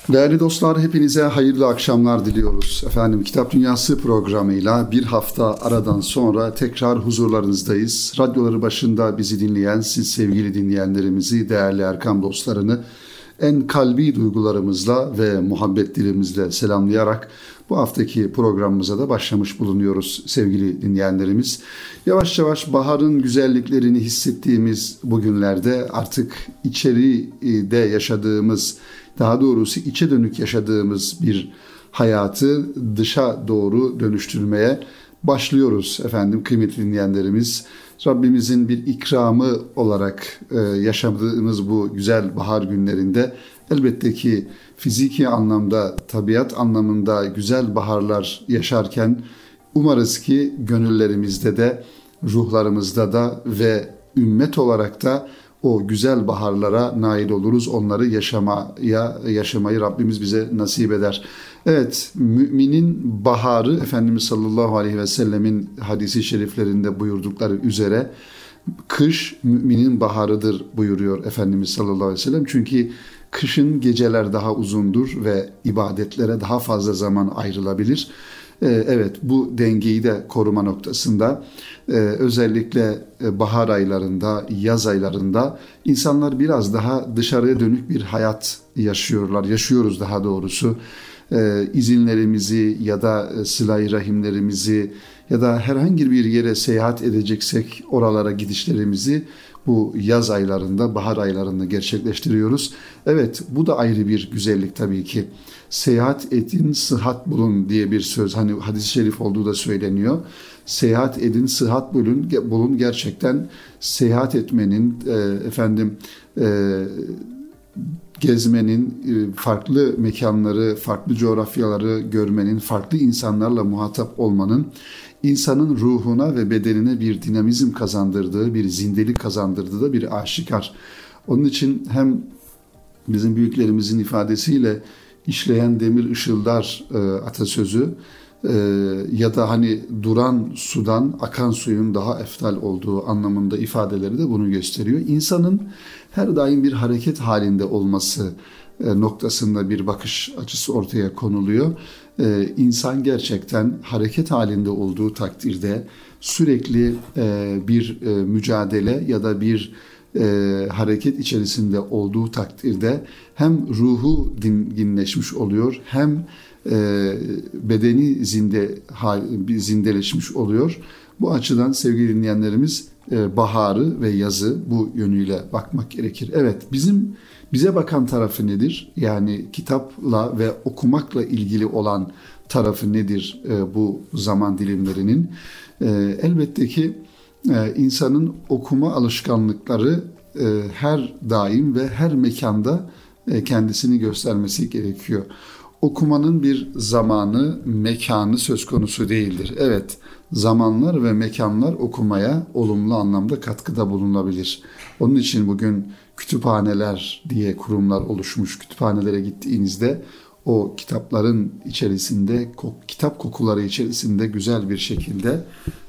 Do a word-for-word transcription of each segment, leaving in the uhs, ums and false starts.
Değerli dostlar, hepinize hayırlı akşamlar diliyoruz. Efendim, Kitap Dünyası programıyla bir hafta aradan sonra tekrar huzurlarınızdayız. Radyoları başında bizi dinleyen, siz sevgili dinleyenlerimizi, değerli Erkam dostlarını en kalbi duygularımızla ve muhabbet dilimizle selamlayarak bu haftaki programımıza da başlamış bulunuyoruz sevgili dinleyenlerimiz. Yavaş yavaş baharın güzelliklerini hissettiğimiz bu günlerde artık içeride yaşadığımız, daha doğrusu içe dönük yaşadığımız bir hayatı dışa doğru dönüştürmeye başlıyoruz efendim kıymetli dinleyenlerimiz. Rabbimizin bir ikramı olarak e, yaşadığımız bu güzel bahar günlerinde elbette ki fiziki anlamda, tabiat anlamında güzel baharlar yaşarken umarız ki gönüllerimizde de, ruhlarımızda da ve ümmet olarak da o güzel baharlara nail oluruz. Onları yaşamaya, yaşamayı Rabbimiz bize nasip eder. Evet, müminin baharı, Efendimiz sallallahu aleyhi ve sellemin hadisi şeriflerinde buyurdukları üzere kış müminin baharıdır buyuruyor Efendimiz sallallahu aleyhi ve sellem. Çünkü kışın geceler daha uzundur ve ibadetlere daha fazla zaman ayrılabilir. Evet, bu dengeyi de koruma noktasında özellikle bahar aylarında, yaz aylarında insanlar biraz daha dışarıya dönük bir hayat yaşıyorlar, yaşıyoruz daha doğrusu. İzinlerimizi ya da sıla-i rahimlerimizi ya da herhangi bir yere seyahat edeceksek oralara gidişlerimizi bu yaz aylarında, bahar aylarında gerçekleştiriyoruz. Evet, bu da ayrı bir güzellik tabii ki. Seyahat edin, sıhhat bulun diye bir söz, hani hadis-i şerif olduğu da söyleniyor. Seyahat edin, sıhhat bulun, bulun gerçekten seyahat etmenin, e, efendim, e, gezmenin, farklı mekanları, farklı coğrafyaları görmenin, farklı insanlarla muhatap olmanın insanın ruhuna ve bedenine bir dinamizm kazandırdığı, bir zindelik kazandırdığı da bir aşikar. Onun için hem bizim büyüklerimizin ifadesiyle işleyen demir ışıldar e, atasözü e, ya da hani duran sudan akan suyun daha eftal olduğu anlamında ifadeleri de bunu gösteriyor. İnsanın her daim bir hareket halinde olması e, noktasında bir bakış açısı ortaya konuluyor. E, insan gerçekten hareket halinde olduğu takdirde sürekli e, bir e, mücadele ya da bir e, hareket içerisinde olduğu takdirde hem ruhu dinginleşmiş oluyor hem e, bedeni zinde zindeleşmiş oluyor. Bu açıdan sevgili dinleyenlerimiz e, baharı ve yazı bu yönüyle bakmak gerekir. Evet, bizim bize bakan tarafı nedir? Yani kitapla ve okumakla ilgili olan tarafı nedir e, bu zaman dilimlerinin? E, elbette ki e, insanın okuma alışkanlıkları e, her daim ve her mekanda e, kendisini göstermesi gerekiyor. Okumanın bir zamanı, mekanı söz konusu değildir. Evet, zamanlar ve mekanlar okumaya olumlu anlamda katkıda bulunabilir. Onun için bugün kütüphaneler diye kurumlar oluşmuş. Kütüphanelere gittiğinizde o kitapların içerisinde, kitap kokuları içerisinde güzel bir şekilde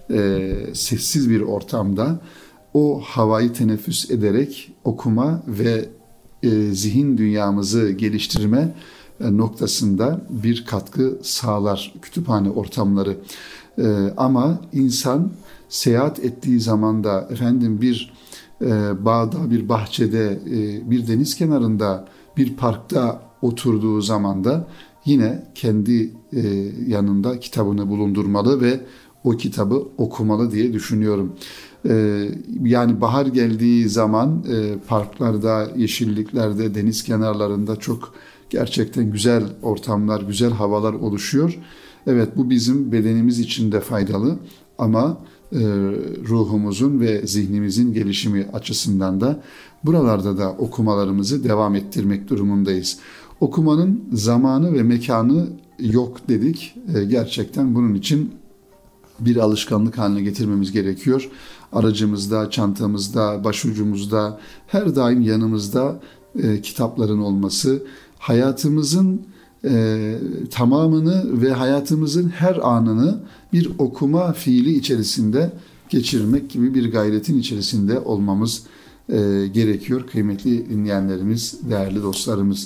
e, sessiz bir ortamda o havayı teneffüs ederek okuma ve e, zihin dünyamızı geliştirme noktasında bir katkı sağlar kütüphane ortamları. Ee, ama insan seyahat ettiği zaman da efendim bir e, bağda, bir bahçede, e, bir deniz kenarında, bir parkta oturduğu zaman da yine kendi e, yanında kitabını bulundurmalı ve o kitabı okumalı diye düşünüyorum. E, yani bahar geldiği zaman e, parklarda, yeşilliklerde, deniz kenarlarında çok gerçekten güzel ortamlar, güzel havalar oluşuyor. Evet, bu bizim bedenimiz için de faydalı ama e, ruhumuzun ve zihnimizin gelişimi açısından da buralarda da okumalarımızı devam ettirmek durumundayız. Okumanın zamanı ve mekanı yok dedik. E, gerçekten bunun için bir alışkanlık haline getirmemiz gerekiyor. Aracımızda, çantamızda, başucumuzda, her daim yanımızda e, kitapların olması, hayatımızın e, tamamını ve hayatımızın her anını bir okuma fiili içerisinde geçirmek gibi bir gayretin içerisinde olmamız e, gerekiyor kıymetli dinleyenlerimiz, değerli dostlarımız.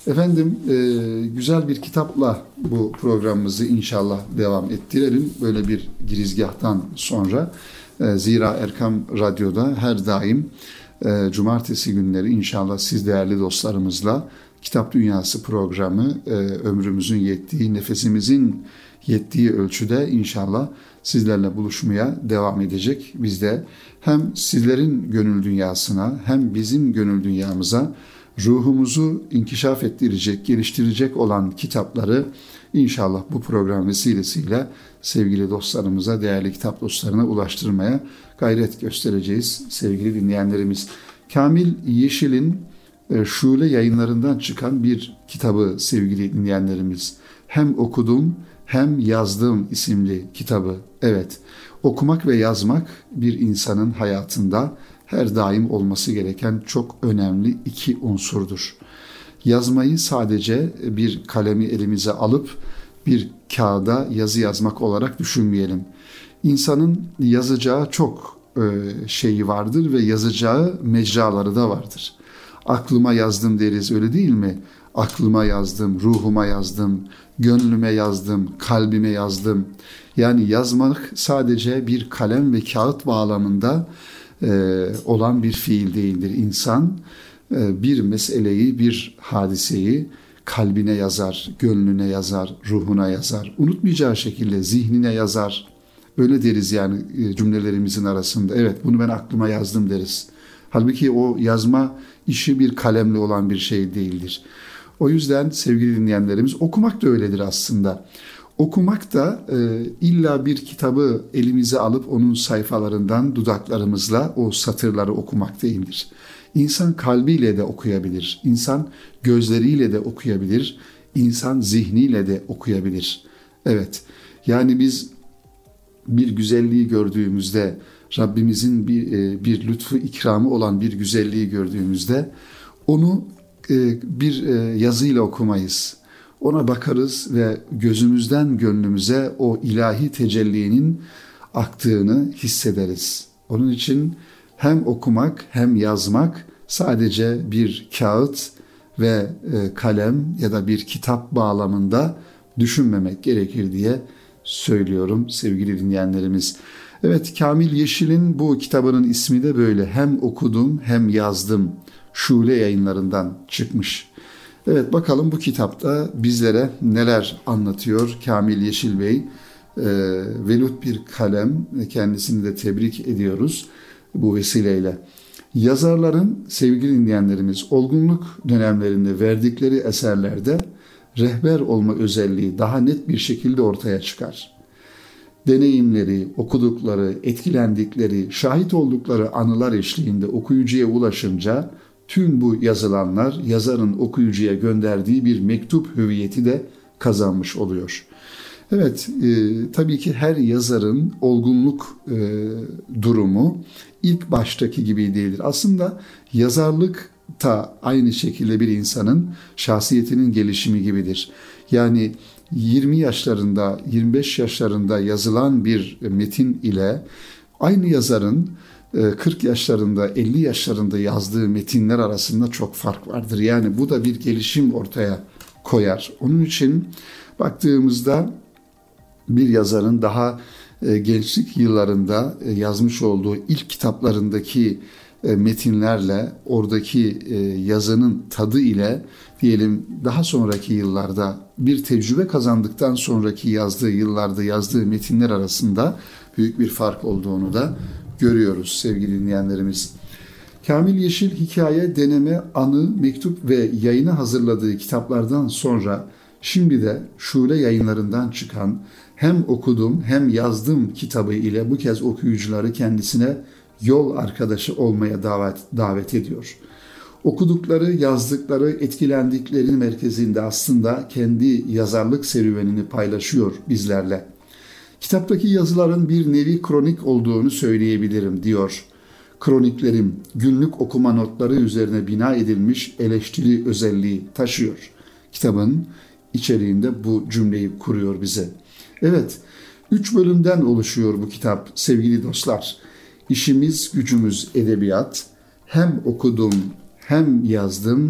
Efendim e, güzel bir kitapla bu programımızı inşallah devam ettirelim. Böyle bir girizgahtan sonra. E, zira Erkam Radyo'da her daim e, cumartesi günleri inşallah siz değerli dostlarımızla Kitap Dünyası programı e, ömrümüzün yettiği, nefesimizin yettiği ölçüde inşallah sizlerle buluşmaya devam edecek. Biz de hem sizlerin gönül dünyasına hem bizim gönül dünyamıza ruhumuzu inkişaf ettirecek, geliştirecek olan kitapları inşallah bu program vesilesiyle sevgili dostlarımıza, değerli kitap dostlarına ulaştırmaya gayret göstereceğiz sevgili dinleyenlerimiz. Kamil Yeşil'in Şule Yayınlarından çıkan bir kitabı sevgili dinleyenlerimiz. Hem okudum hem yazdım isimli kitabı. Evet, okumak ve yazmak bir insanın hayatında her daim olması gereken çok önemli iki unsurdur. Yazmayı sadece bir kalemi elimize alıp bir kağıda yazı yazmak olarak düşünmeyelim. İnsanın yazacağı çok şeyi vardır ve yazacağı mecraları da vardır. Aklıma yazdım deriz, öyle değil mi? Aklıma yazdım, ruhuma yazdım, gönlüme yazdım, kalbime yazdım. Yani yazmak sadece bir kalem ve kağıt bağlamında e, olan bir fiil değildir. İnsan e, bir meseleyi, bir hadiseyi kalbine yazar, gönlüne yazar, ruhuna yazar. Unutmayacağı şekilde zihnine yazar. Öyle deriz yani cümlelerimizin arasında. Evet, bunu ben aklıma yazdım deriz. Halbuki o yazma işi bir kalemle olan bir şey değildir. O yüzden sevgili dinleyenlerimiz, okumak da öyledir aslında. Okumak da e, illa bir kitabı elimize alıp onun sayfalarından dudaklarımızla o satırları okumak değildir. İnsan kalbiyle de okuyabilir, insan gözleriyle de okuyabilir, insan zihniyle de okuyabilir. Evet, yani biz bir güzelliği gördüğümüzde, Rabbimizin bir, bir lütfu ikramı olan bir güzelliği gördüğümüzde onu bir yazıyla okumayız. Ona bakarız ve gözümüzden gönlümüze o ilahi tecellinin aktığını hissederiz. Onun için hem okumak hem yazmak sadece bir kağıt ve kalem ya da bir kitap bağlamında düşünmemek gerekir diye söylüyorum sevgili dinleyenlerimiz. Evet, Kamil Yeşil'in bu kitabının ismi de böyle. Hem okudum hem yazdım. Şule Yayınlarından çıkmış. Evet, bakalım bu kitapta bizlere neler anlatıyor Kamil Yeşil Bey. E, velut bir kalem, kendisini de tebrik ediyoruz bu vesileyle. Yazarların sevgili dinleyenlerimiz olgunluk dönemlerinde verdikleri eserlerde rehber olma özelliği daha net bir şekilde ortaya çıkar. Deneyimleri, okudukları, etkilendikleri, şahit oldukları anılar eşliğinde okuyucuya ulaşınca tüm bu yazılanlar yazarın okuyucuya gönderdiği bir mektup hüviyeti de kazanmış oluyor. Evet, e, tabii ki her yazarın olgunluk e, durumu ilk baştaki gibi değildir. Aslında yazarlık da aynı şekilde bir insanın şahsiyetinin gelişimi gibidir. Yani yirmi yaşlarında, yirmi beş yaşlarında yazılan bir metin ile aynı yazarın kırk yaşlarında, elli yaşlarında yazdığı metinler arasında çok fark vardır. Yani bu da bir gelişim ortaya koyar. Onun için baktığımızda bir yazarın daha gençlik yıllarında yazmış olduğu ilk kitaplarındaki metinlerle, oradaki yazının tadı ile diyelim daha sonraki yıllarda bir tecrübe kazandıktan sonraki yazdığı yıllarda yazdığı metinler arasında büyük bir fark olduğunu da görüyoruz sevgili dinleyenlerimiz. Kamil Yeşil hikaye, deneme, anı, mektup ve yayına hazırladığı kitaplardan sonra şimdi de Şule Yayınlarından çıkan Hem Okudum Hem Yazdım kitabı ile bu kez okuyucuları kendisine yol arkadaşı olmaya davet, davet ediyor. Okudukları, yazdıkları, etkilendiklerinin merkezinde aslında kendi yazarlık serüvenini paylaşıyor bizlerle. Kitaptaki yazıların bir nevi kronik olduğunu söyleyebilirim diyor. Kroniklerim günlük okuma notları üzerine bina edilmiş eleştiri özelliği taşıyor. Kitabın içeriğinde bu cümleyi kuruyor bize. Evet, üç bölümden oluşuyor bu kitap sevgili dostlar. İşimiz gücümüz edebiyat, hem okudum hem yazdım,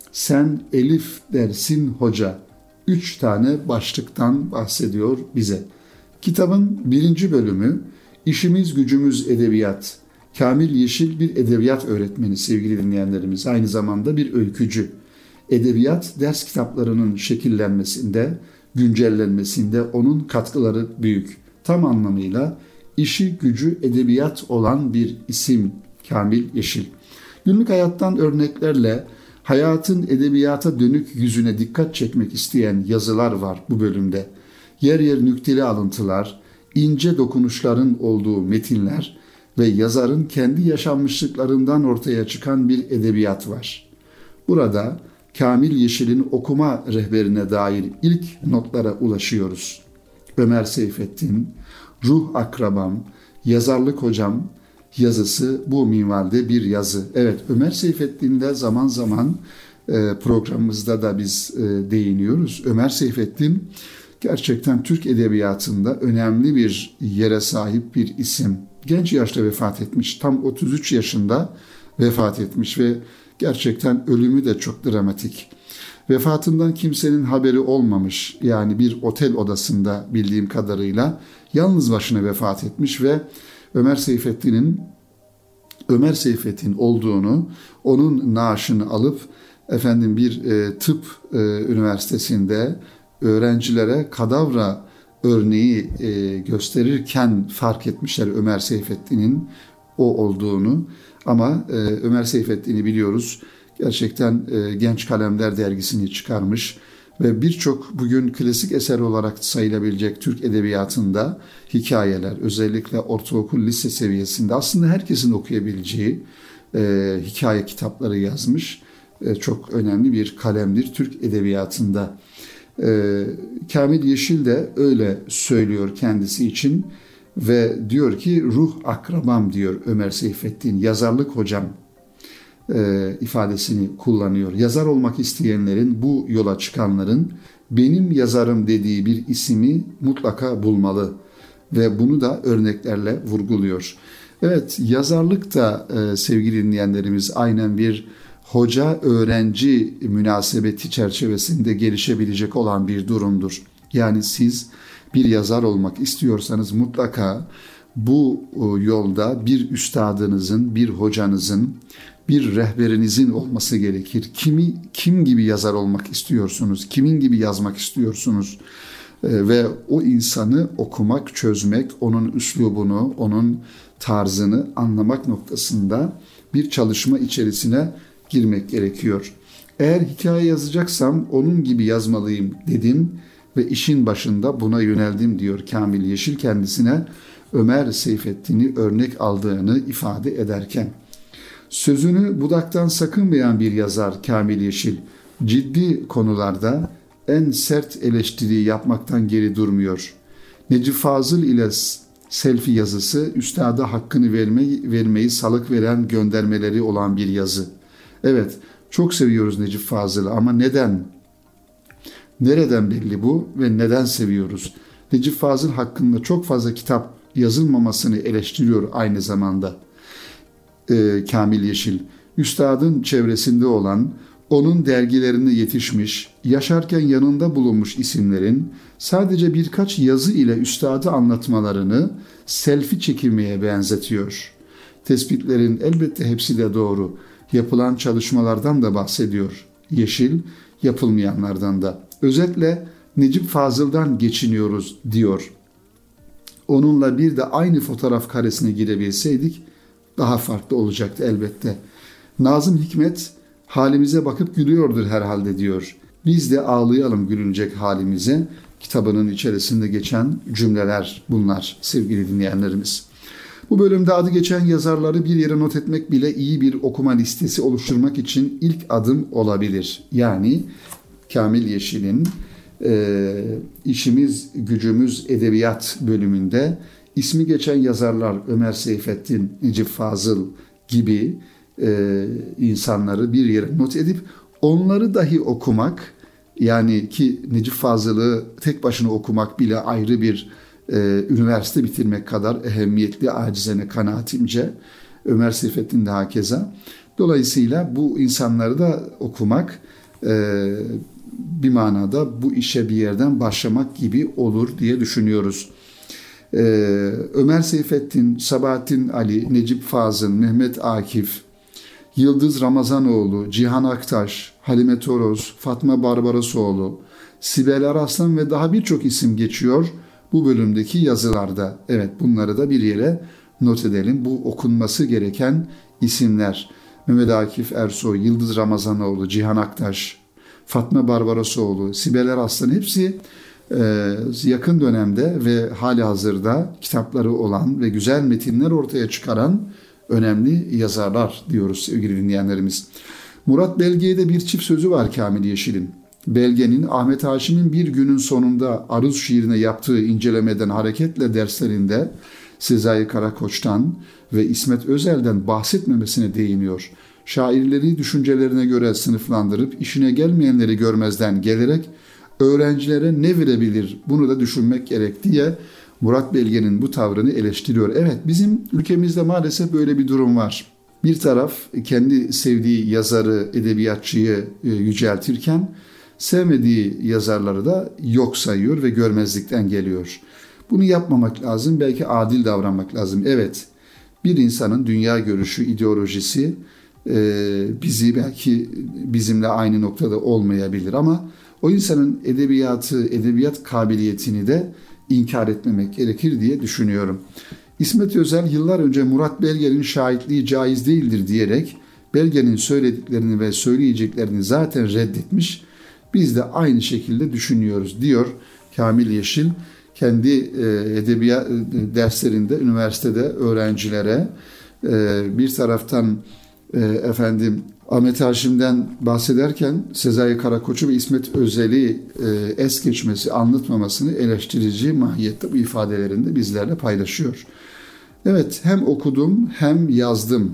sen elif dersin hoca. Üç tane başlıktan bahsediyor bize. Kitabın birinci bölümü İşimiz Gücümüz Edebiyat. Kamil Yeşil bir edebiyat öğretmeni sevgili dinleyenlerimiz. Aynı zamanda bir öykücü. Edebiyat ders kitaplarının şekillenmesinde, güncellenmesinde onun katkıları büyük. Tam anlamıyla işi gücü edebiyat olan bir isim Kamil Yeşil. Günlük hayattan örneklerle hayatın edebiyata dönük yüzüne dikkat çekmek isteyen yazılar var bu bölümde. Yer yer nükteli alıntılar, ince dokunuşların olduğu metinler ve yazarın kendi yaşanmışlıklarından ortaya çıkan bir edebiyat var. Burada Kamil Yeşil'in okuma rehberine dair ilk notlara ulaşıyoruz. Ömer Seyfettin, Ruh Akrabam, Yazarlık Hocam yazısı bu minvalde bir yazı. Evet, Ömer Seyfettin'de zaman zaman programımızda da biz değiniyoruz. Ömer Seyfettin gerçekten Türk edebiyatında önemli bir yere sahip bir isim. Genç yaşta vefat etmiş, tam otuz üç yaşında vefat etmiş ve gerçekten ölümü de çok dramatik. Vefatından kimsenin haberi olmamış, yani bir otel odasında bildiğim kadarıyla yalnız başına vefat etmiş ve Ömer Seyfettin'in Ömer Seyfettin olduğunu, onun naaşını alıp efendim bir e, tıp e, üniversitesinde öğrencilere kadavra örneği e, gösterirken fark etmişler Ömer Seyfettin'in o olduğunu. Ama e, Ömer Seyfettin'i biliyoruz. Gerçekten e, Genç Kalemler dergisini çıkarmış ve birçok bugün klasik eser olarak sayılabilecek Türk edebiyatında hikayeler, özellikle ortaokul, lise seviyesinde aslında herkesin okuyabileceği e, hikaye kitapları yazmış. E, çok önemli bir kalemdir Türk edebiyatında. E, Kamil Yeşil de öyle söylüyor kendisi için ve diyor ki ruh akrabam diyor Ömer Seyfettin, yazarlık hocam e, ifadesini kullanıyor. Yazar olmak isteyenlerin, bu yola çıkanların benim yazarım dediği bir ismi mutlaka bulmalı ve bunu da örneklerle vurguluyor. Evet, yazarlık da e, sevgili dinleyenlerimiz aynen bir hoca-öğrenci münasebeti çerçevesinde gelişebilecek olan bir durumdur. Yani siz bir yazar olmak istiyorsanız mutlaka bu yolda bir üstadınızın, bir hocanızın, bir rehberinizin olması gerekir. Kimi, kim gibi yazar olmak istiyorsunuz? Kimin gibi yazmak istiyorsunuz? Ee, ve o insanı okumak, çözmek, onun üslubunu, onun tarzını anlamak noktasında bir çalışma içerisine girmek gerekiyor. Eğer hikaye yazacaksam onun gibi yazmalıyım dedim ve işin başında buna yöneldim diyor Kamil Yeşil kendisine Ömer Seyfettin'i örnek aldığını ifade ederken. Sözünü budaktan sakınmayan bir yazar Kamil Yeşil, ciddi konularda en sert eleştiriyi yapmaktan geri durmuyor. Necip Fazıl ile selfie yazısı üstada hakkını vermeyi, vermeyi salık veren göndermeleri olan bir yazı. Evet, çok seviyoruz Necip Fazıl'ı ama neden? Nereden belli bu ve neden seviyoruz? Necip Fazıl hakkında çok fazla kitap yazılmamasını eleştiriyor aynı zamanda e, Kamil Yeşil. Üstadın çevresinde olan, onun dergilerine yetişmiş, yaşarken yanında bulunmuş isimlerin sadece birkaç yazı ile üstadı anlatmalarını selfie çekilmeye benzetiyor. Tespitlerin elbette hepsi de doğru. Yapılan çalışmalardan da bahsediyor Yeşil, yapılmayanlardan da. Özetle Necip Fazıl'dan geçiniyoruz diyor. Onunla bir de aynı fotoğraf karesine girebilseydik daha farklı olacaktı elbette. Nazım Hikmet halimize bakıp gülüyordur herhalde diyor. Biz de ağlayalım gülünecek halimize. Kitabının içerisinde geçen cümleler bunlar sevgili dinleyenlerimiz. Bu bölümde adı geçen yazarları bir yere not etmek bile iyi bir okuma listesi oluşturmak için ilk adım olabilir. Yani Kamil Yeşil'in e, İşimiz Gücümüz Edebiyat bölümünde ismi geçen yazarlar Ömer Seyfettin, Necip Fazıl gibi e, insanları bir yere not edip onları dahi okumak, yani ki Necip Fazıl'ı tek başına okumak bile ayrı bir e, üniversite bitirmek kadar ehemmiyetli, acizane kanaatimce, Ömer Seyfettin de hakeza. Dolayısıyla bu insanları da okumak e, bir manada bu işe bir yerden başlamak gibi olur diye düşünüyoruz. Ee, Ömer Seyfettin, Sabahattin Ali, Necip Fazıl, Mehmet Akif, Yıldız Ramazanoğlu, Cihan Aktaş, Halime Toros, Fatma Barbarasoğlu, Sibel Araslan ve daha birçok isim geçiyor bu bölümdeki yazılarda. Evet, bunları da bir yere not edelim. Bu okunması gereken isimler. Mehmet Akif Ersoy, Yıldız Ramazanoğlu, Cihan Aktaş, Fatma Barbarasoğlu, Sibel Araslan hepsi yakın dönemde ve hali hazırda kitapları olan ve güzel metinler ortaya çıkaran önemli yazarlar diyoruz sevgili dinleyenlerimiz. Murat Belge'de bir çift sözü var Kamil Yeşil'in. Belge'nin Ahmet Haşim'in bir günün sonunda Aruz şiirine yaptığı incelemeden hareketle derslerinde Sezai Karakoç'tan ve İsmet Özel'den bahsetmemesine değiniyor. Şairleri düşüncelerine göre sınıflandırıp işine gelmeyenleri görmezden gelerek öğrencilere ne verebilir bunu da düşünmek gerek diye Murat Belge'nin bu tavrını eleştiriyor. Evet, bizim ülkemizde maalesef böyle bir durum var. Bir taraf kendi sevdiği yazarı, edebiyatçıyı yüceltirken sevmediği yazarları da yok sayıyor ve görmezlikten geliyor. Bunu yapmamak lazım, belki adil davranmak lazım. Evet, bir insanın dünya görüşü, ideolojisi bizi belki bizimle aynı noktada olmayabilir ama o insanın edebiyatı, edebiyat kabiliyetini de inkar etmemek gerekir diye düşünüyorum. İsmet Özel yıllar önce Murat Belge'nin şahitliği caiz değildir diyerek Belge'nin söylediklerini ve söyleyeceklerini zaten reddetmiş. Biz de aynı şekilde düşünüyoruz diyor Kamil Yeşil. Kendi edebiyat derslerinde, üniversitede öğrencilere bir taraftan efendim Ahmet Haşim'den bahsederken Sezai Karakoç'u ve İsmet Özel'i es geçmesi, anlatmamasını eleştirici mahiyette bu ifadelerinde bizlerle paylaşıyor. Evet, hem okudum hem yazdım.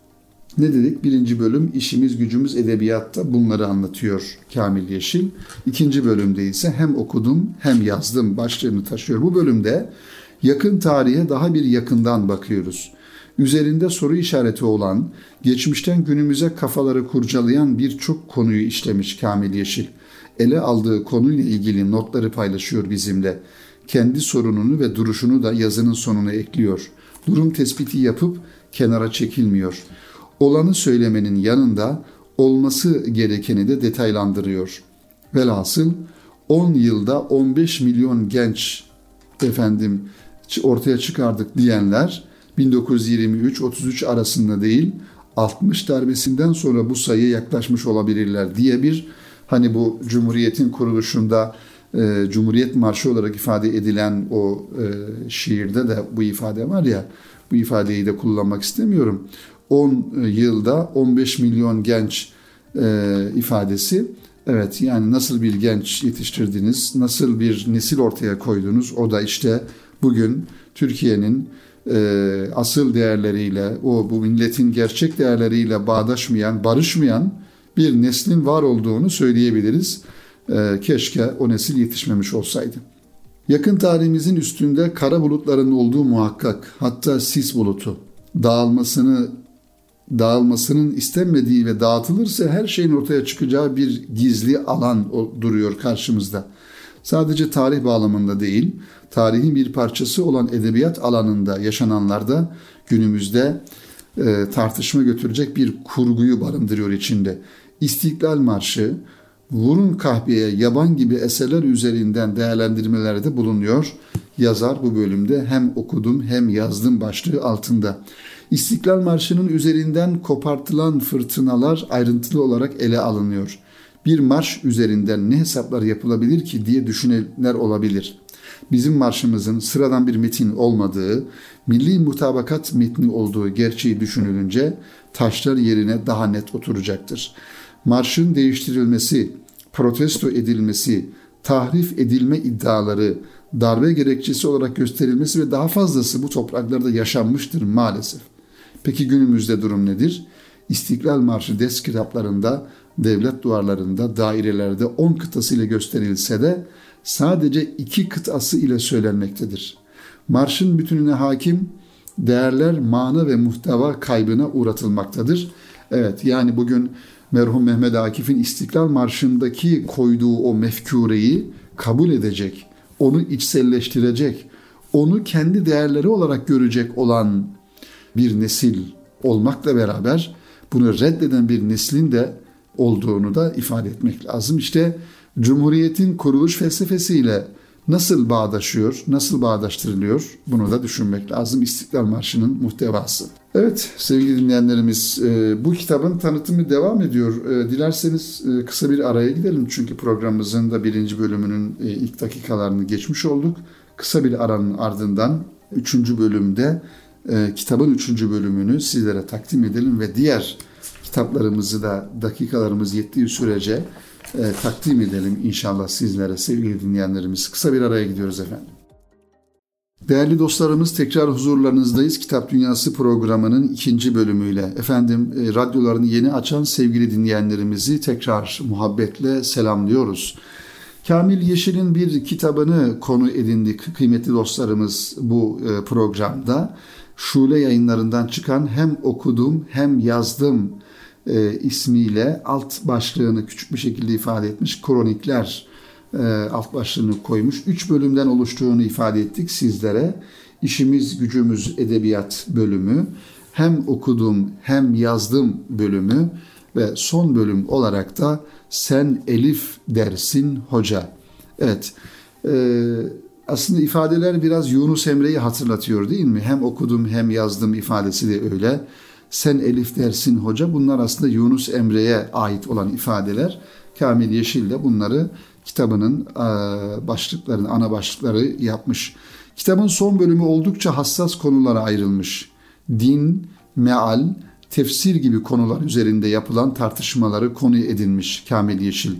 Ne dedik? Birinci bölüm işimiz gücümüz edebiyatta bunları anlatıyor Kamil Yeşil. İkinci bölümde ise hem okudum hem yazdım başlığını taşıyor. Bu bölümde yakın tarihe daha bir yakından bakıyoruz. Üzerinde soru işareti olan, geçmişten günümüze kafaları kurcalayan birçok konuyu işlemiş Kamil Yeşil. Ele aldığı konuyla ilgili notları paylaşıyor bizimle. Kendi sorununu ve duruşunu da yazının sonuna ekliyor. Durum tespiti yapıp kenara çekilmiyor. Olanı söylemenin yanında olması gerekeni de detaylandırıyor. Velhasıl on yılda on beş milyon genç efendim ortaya çıkardık diyenler bin dokuz yüz yirmi üç otuz üç arasında değil altmış darbesinden sonra bu sayıya yaklaşmış olabilirler diye bir hani bu Cumhuriyet'in kuruluşunda e, Cumhuriyet Marşı olarak ifade edilen o e, şiirde de bu ifade var ya, bu ifadeyi de kullanmak istemiyorum. on yılda on beş milyon genç e, ifadesi. Evet, yani nasıl bir genç yetiştirdiniz, nasıl bir nesil ortaya koydunuz, o da işte bugün Türkiye'nin e, asıl değerleriyle, o bu milletin gerçek değerleriyle bağdaşmayan, barışmayan bir neslin var olduğunu söyleyebiliriz. E, keşke o nesil yetişmemiş olsaydı. Yakın tarihimizin üstünde kara bulutların olduğu muhakkak, hatta sis bulutu. Dağılmasını dağılmasının istenmediği ve dağıtılırsa her şeyin ortaya çıkacağı bir gizli alan duruyor karşımızda. Sadece tarih bağlamında değil, tarihin bir parçası olan edebiyat alanında yaşananlarda günümüzde e, tartışma götürecek bir kurguyu barındırıyor içinde. İstiklal Marşı, Vurun Kahveye, Yaban gibi eserler üzerinden değerlendirmelerde bulunuyor. Yazar bu bölümde hem okudum hem yazdım başlığı altında. İstiklal Marşı'nın üzerinden kopartılan fırtınalar ayrıntılı olarak ele alınıyor. Bir marş üzerinden ne hesaplar yapılabilir ki diye düşünenler olabilir. Bizim marşımızın sıradan bir metin olmadığı, milli mutabakat metni olduğu gerçeği düşünülünce taşlar yerine daha net oturacaktır. Marşın değiştirilmesi, protesto edilmesi, tahrif edilme iddiaları, darbe gerekçesi olarak gösterilmesi ve daha fazlası bu topraklarda yaşanmıştır maalesef. Peki günümüzde durum nedir? İstiklal Marşı ders kitaplarında, devlet duvarlarında, dairelerde on kıtası ile gösterilse de sadece iki kıtası ile söylenmektedir. Marşın bütününe hakim değerler mana ve muhteva kaybına uğratılmaktadır. Evet, yani bugün merhum Mehmet Akif'in İstiklal Marşı'ndaki koyduğu o mefkureyi kabul edecek, onu içselleştirecek, onu kendi değerleri olarak görecek olan bir nesil olmakla beraber bunu reddeden bir neslin de olduğunu da ifade etmek lazım. İşte Cumhuriyet'in kuruluş felsefesiyle nasıl bağdaşıyor, nasıl bağdaştırılıyor bunu da düşünmek lazım. İstiklal Marşı'nın muhtevası. Evet sevgili dinleyenlerimiz, bu kitabın tanıtımı devam ediyor. Dilerseniz kısa bir araya gidelim çünkü programımızın da birinci bölümünün ilk dakikalarını geçmiş olduk. Kısa bir aranın ardından üçüncü bölümde kitabın üçüncü bölümünü sizlere takdim edelim ve diğer kitaplarımızı da dakikalarımız yettiği sürece e, takdim edelim inşallah sizlere sevgili dinleyenlerimiz. Kısa bir araya gidiyoruz efendim. Değerli dostlarımız, tekrar huzurlarınızdayız. Kitap Dünyası programının ikinci bölümüyle. Efendim e, radyolarını yeni açan sevgili dinleyenlerimizi tekrar muhabbetle selamlıyoruz. Kamil Yeşil'in bir kitabını konu edindik kıymetli dostlarımız bu e, programda. Şule Yayınlarından çıkan Hem Okudum Hem Yazdım e, ismiyle alt başlığını küçük bir şekilde ifade etmiş. Kronikler e, alt başlığını koymuş. Üç bölümden oluştuğunu ifade ettik sizlere. İşimiz Gücümüz Edebiyat bölümü, Hem Okudum Hem Yazdım bölümü ve son bölüm olarak da Sen Elif Dersin Hoca. Evet, e, aslında ifadeler biraz Yunus Emre'yi hatırlatıyor değil mi? Hem okudum hem yazdım ifadesi de öyle. Sen Elif Dersin Hoca, bunlar aslında Yunus Emre'ye ait olan ifadeler. Kamil Yeşil de bunları kitabının başlıklarını, ana başlıkları yapmış. Kitabın son bölümü oldukça hassas konulara ayrılmış. Din, meal, tefsir gibi konular üzerinde yapılan tartışmaları konu edinmiş Kamil Yeşil.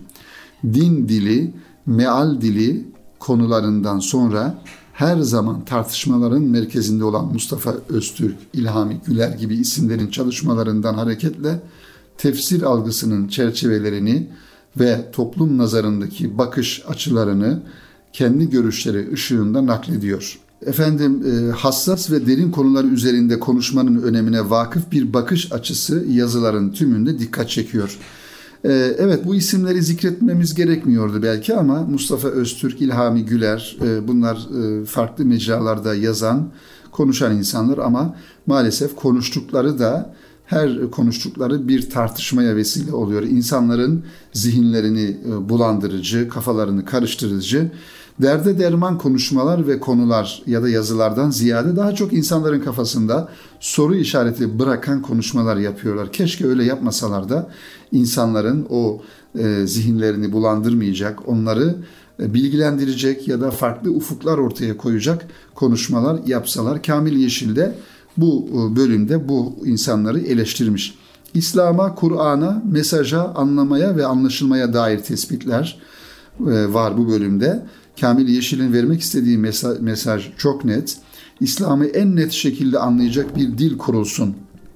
Din dili, meal dili konularından sonra her zaman tartışmaların merkezinde olan Mustafa Öztürk, İlhami Güler gibi isimlerin çalışmalarından hareketle tefsir algısının çerçevelerini ve toplum nazarındaki bakış açılarını kendi görüşleri ışığında naklediyor. Efendim hassas ve derin konular üzerinde konuşmanın önemine vakıf bir bakış açısı yazıların tümünde dikkat çekiyor. Evet, bu isimleri zikretmemiz gerekmiyordu belki ama Mustafa Öztürk, İlhami Güler, bunlar farklı mecralarda yazan, konuşan insanlar ama maalesef konuştukları da her konuştukları bir tartışmaya vesile oluyor. İnsanların zihinlerini bulandırıcı, kafalarını karıştırıcı, derde derman konuşmalar ve konular ya da yazılardan ziyade daha çok insanların kafasında soru işareti bırakan konuşmalar yapıyorlar. Keşke öyle yapmasalar da insanların o e, zihinlerini bulandırmayacak, onları e, bilgilendirecek ya da farklı ufuklar ortaya koyacak konuşmalar yapsalar. Kamil Yeşil de bu bölümde bu insanları eleştirmiş. İslam'a, Kur'an'a, mesaja, anlamaya ve anlaşılmaya dair tespitler e, var bu bölümde. Kamil Yeşil'in vermek istediği mesaj, mesaj çok net. İslam'ı en net şekilde anlayacak bir dil kurulsun.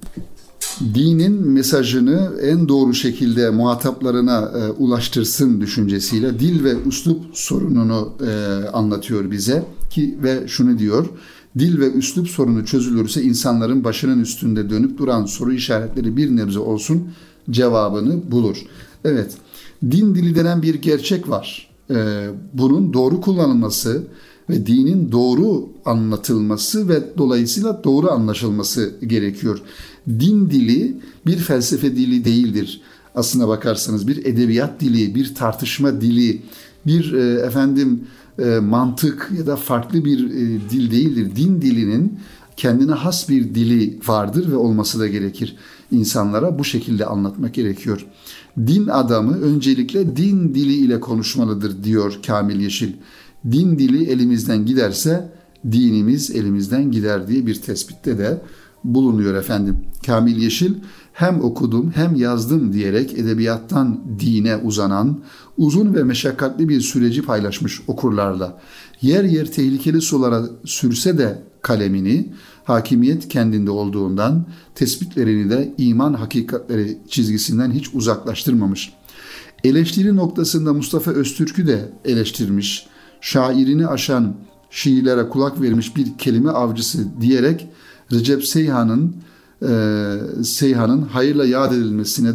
Dinin mesajını en doğru şekilde muhataplarına e, ulaştırsın düşüncesiyle dil ve üslup sorununu e, anlatıyor bize ki ve şunu diyor. Dil ve üslup sorunu çözülürse insanların başının üstünde dönüp duran soru işaretleri bir nebze olsun cevabını bulur. Evet, din dili denen bir gerçek var. Bunun doğru kullanılması ve dinin doğru anlatılması ve dolayısıyla doğru anlaşılması gerekiyor. Din dili bir felsefe dili değildir. Aslına bakarsanız bir edebiyat dili, bir tartışma dili, bir efendim mantık ya da farklı bir dil değildir. Din dilinin kendine has bir dili vardır ve olması da gerekir. İnsanlara bu şekilde anlatmak gerekiyor. Din adamı öncelikle din dili ile konuşmalıdır diyor Kamil Yeşil. Din dili elimizden giderse dinimiz elimizden gider diye bir tespitte de bulunuyor efendim. Kamil Yeşil hem okudum hem yazdım diyerek edebiyattan dine uzanan uzun ve meşakkatli bir süreci paylaşmış okurlarla. Yer yer tehlikeli sulara sürse de kalemini, hakimiyet kendinde olduğundan tespitlerini de iman hakikatleri çizgisinden hiç uzaklaştırmamış. Eleştiri noktasında Mustafa Öztürk'ü de eleştirmiş, şairini aşan şiirlere kulak vermiş bir kelime avcısı diyerek Recep Seyhan'ın e, Seyhan'ın hayırla yad edilmesine de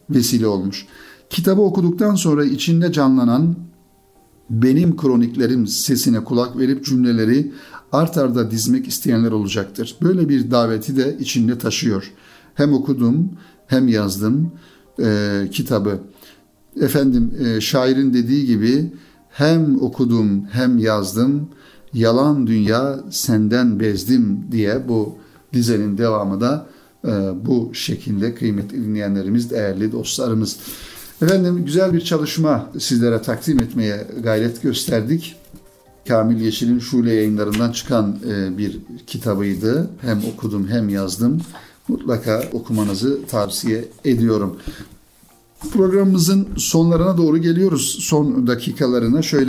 vesile olmuş. Kitabı okuduktan sonra içinde canlanan benim kroniklerim sesine kulak verip cümleleri art arda dizmek isteyenler olacaktır. Böyle bir daveti de içinde taşıyor. Hem okudum hem yazdım e, kitabı. Efendim e, şairin dediği gibi hem okudum hem yazdım, yalan dünya senden bezdim diye bu dizenin devamı da e, bu şekilde kıymetli dinleyenlerimiz, değerli dostlarımız. Efendim güzel bir çalışma sizlere takdim etmeye gayret gösterdik. Kamil Yeşil'in Şule Yayınlarından çıkan e, bir kitabıydı. Hem okudum hem yazdım. Mutlaka okumanızı tavsiye ediyorum. Programımızın sonlarına doğru geliyoruz. Son dakikalarına şöyle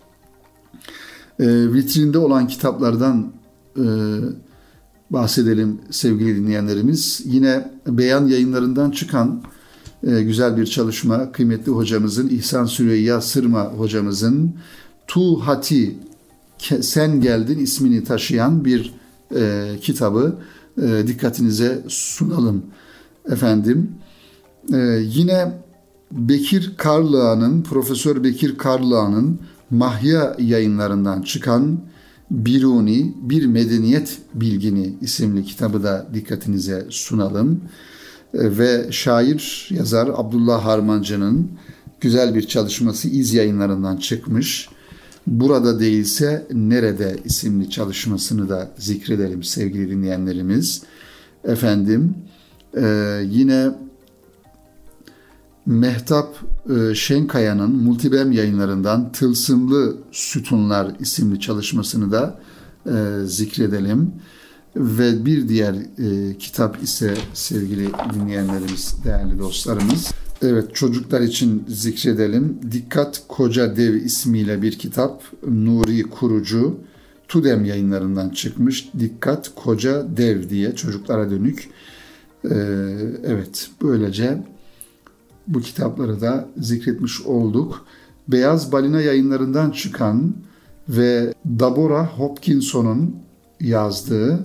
e, vitrinde olan kitaplardan e, bahsedelim sevgili dinleyenlerimiz. Yine Beyan Yayınlarından çıkan e, güzel bir çalışma. Kıymetli hocamızın, İhsan Süreyya Sırma hocamızın Tu Hati Sen Geldin ismini taşıyan bir e, kitabı e, dikkatinize sunalım efendim. Ee, yine Bekir Karlıağa'nın, Profesör Bekir Karlıağa'nın Mahya Yayınlarından çıkan Biruni, Bir Medeniyet Bilgini isimli kitabı da dikkatinize sunalım. Ee, ve şair, yazar Abdullah Harmancı'nın güzel bir çalışması İz Yayınlarından çıkmış. Burada Değilse Nerede isimli çalışmasını da zikredelim sevgili dinleyenlerimiz. Efendim e, yine Mehtap Şenkaya'nın Multibem Yayınlarından Tılsımlı Sütunlar isimli çalışmasını da e, zikredelim. Ve bir diğer e, kitap ise sevgili dinleyenlerimiz, değerli dostlarımız, evet çocuklar için zikredelim. Dikkat Koca Dev ismiyle bir kitap, Nuri Kurucu, Tudem Yayınlarından çıkmış. Dikkat Koca Dev diye çocuklara dönük. E, evet böylece bu kitapları da zikretmiş olduk. Beyaz Balina Yayınlarından çıkan ve Deborah Hopkinson'un yazdığı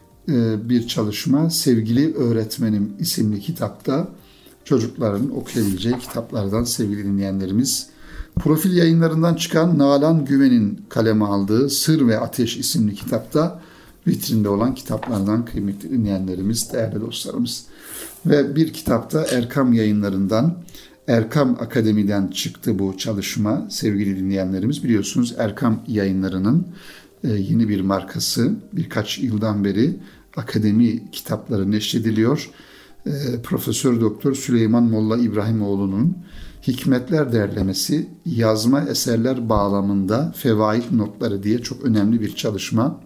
bir çalışma Sevgili Öğretmenim isimli kitapta çocukların okuyabileceği kitaplardan sevgili dinleyenlerimiz. Profil Yayınlarından çıkan Nalan Güven'in kaleme aldığı Sır ve Ateş isimli kitapta vitrinde olan kitaplardan kıymetli dinleyenlerimiz, değerli dostlarımız. Ve bir kitapta Erkam Yayınlarından, Erkam Akademi'den çıktı bu çalışma sevgili dinleyenlerimiz. Biliyorsunuz Erkam Yayınları'nın yeni bir markası, birkaç yıldan beri akademi kitapları neşrediliyor. Profesör Doktor Süleyman Molla İbrahimoğlu'nun Hikmetler Derlemesi, yazma eserler bağlamında fevaid notları diye çok önemli bir çalışma.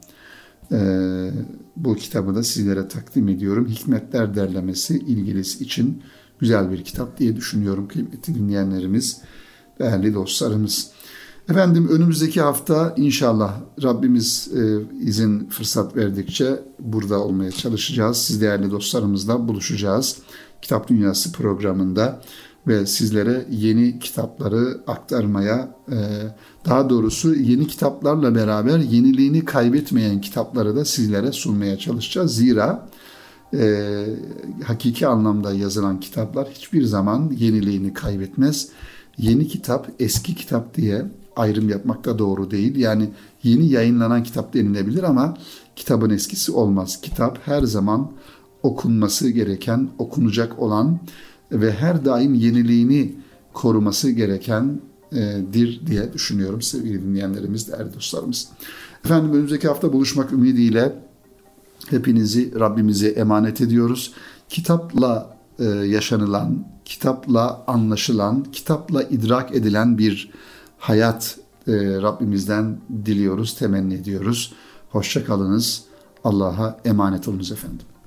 Ee, bu kitabı da sizlere takdim ediyorum. Hikmetler Derlemesi ilgilisi için güzel bir kitap diye düşünüyorum kıymetli dinleyenlerimiz, değerli dostlarımız. Efendim önümüzdeki hafta inşallah Rabbimiz e, izin fırsat verdikçe burada olmaya çalışacağız. Siz değerli dostlarımızla buluşacağız. Kitap Dünyası programında ve sizlere yeni kitapları aktarmaya, e, daha doğrusu yeni kitaplarla beraber yeniliğini kaybetmeyen kitapları da sizlere sunmaya çalışacağız. Zira e, hakiki anlamda yazılan kitaplar hiçbir zaman yeniliğini kaybetmez. Yeni kitap, eski kitap diye ayrım yapmak da doğru değil. Yani yeni yayınlanan kitap denilebilir ama kitabın eskisi olmaz. Kitap her zaman okunması gereken, okunacak olan ve her daim yeniliğini koruması gerekendir diye düşünüyorum sevgili dinleyenlerimiz, değerli dostlarımız. Efendim önümüzdeki hafta buluşmak ümidiyle hepinizi Rabbimize emanet ediyoruz. Kitapla e, yaşanılan, kitapla anlaşılan, kitapla idrak edilen bir hayat e, Rabbimizden diliyoruz, temenni ediyoruz. Hoşça kalınız. Allah'a emanet olunuz efendim.